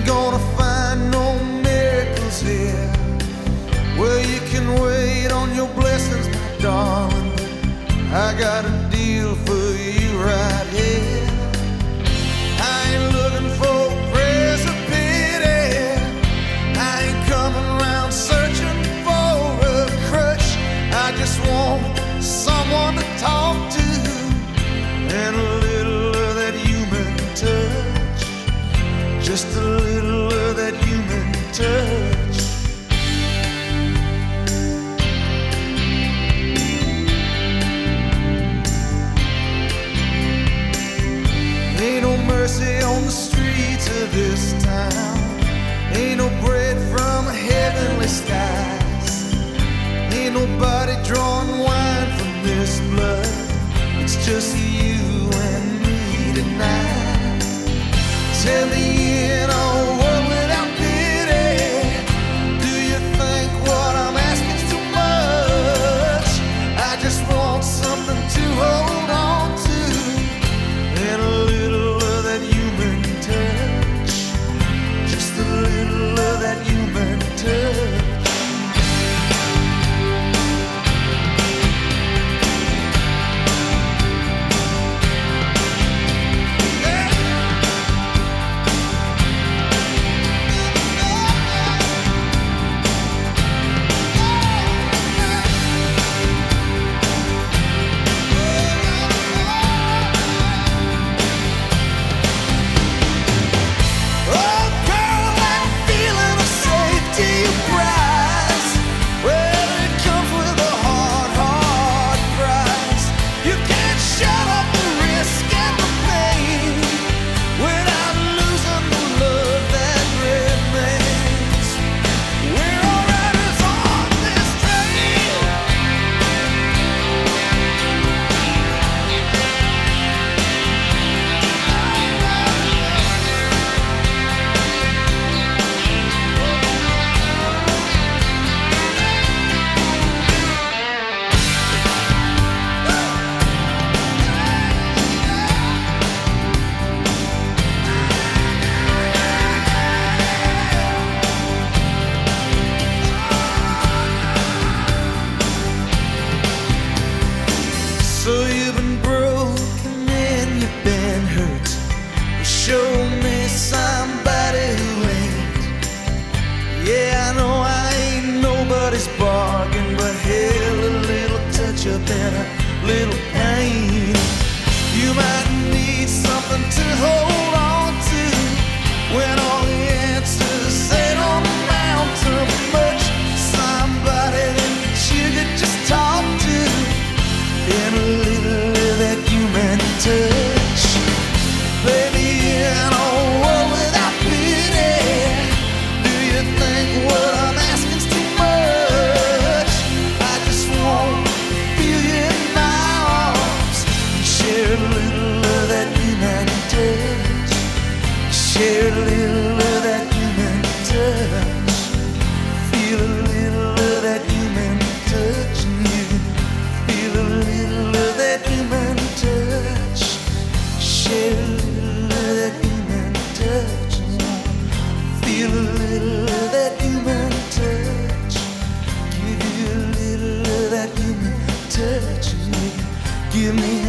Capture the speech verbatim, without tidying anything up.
gonna find no miracles here. Well, you can wait on your blessings, my darling, but I got a deal for you right here. I ain't looking for prayers of pity. I ain't coming around searching for a crutch. I just want someone to talk to and a little of that human touch. Just a little of that human touch. Ain't no mercy on the streets of this town. Ain't no bread from heavenly skies. Ain't nobody drawing wine from this blood. It's just you and me tonight. Tell me in a world without pity, do you think what I'm asking too much? I just want something to hold on to and a little of that human touch. Just a little of that human touch. So you've been broken and you've been hurt. Well, show me somebody who ain't. Yeah, I know I ain't nobody's bargain, but hell, a little touch up and a little pain. You might need something to hold on to when all the answers say don't amount to much. Somebody that you could just talk to and a little of that human touch. Baby, in a world without pity, do you think what I'm asking's too much? I just want to feel you in my arms and share a little of that human touch. Share a little of that human touch. Feel a little of that human touch in you. Feel a little of that human touch. Share a little of that human touch. Feel a little of that human touch. Give you a little of that human touch. Give me